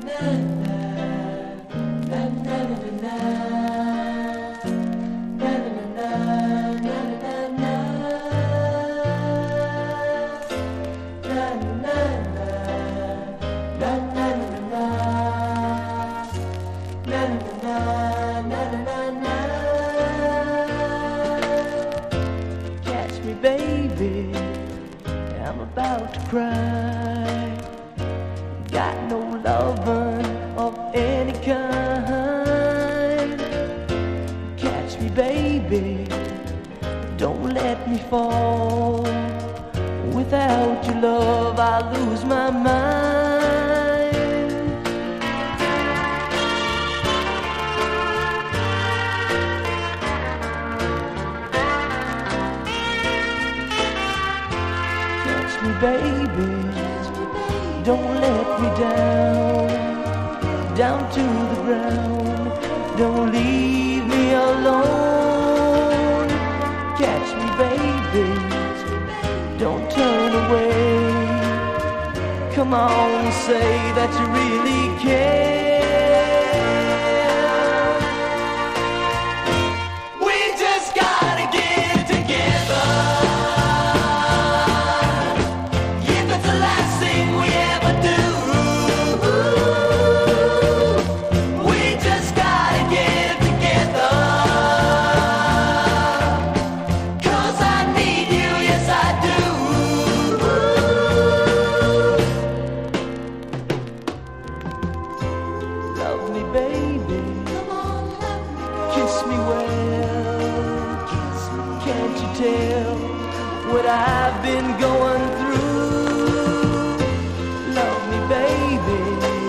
Catch me, baby, I'm about to cry. Got no lover of any kind. Catch me, baby, don't let me fall. Without your love, I lose my mind. Catch me, baby, don't let me down to the ground. Don't leave me alone. Catch me, baby, don't turn away. Come on, say that you really care. We just gotta get together. If it's the last thing we ever do, we just gotta get together. 'Cause I need you, yes I do. Love me, baby. Kiss me well. Can't you tell what I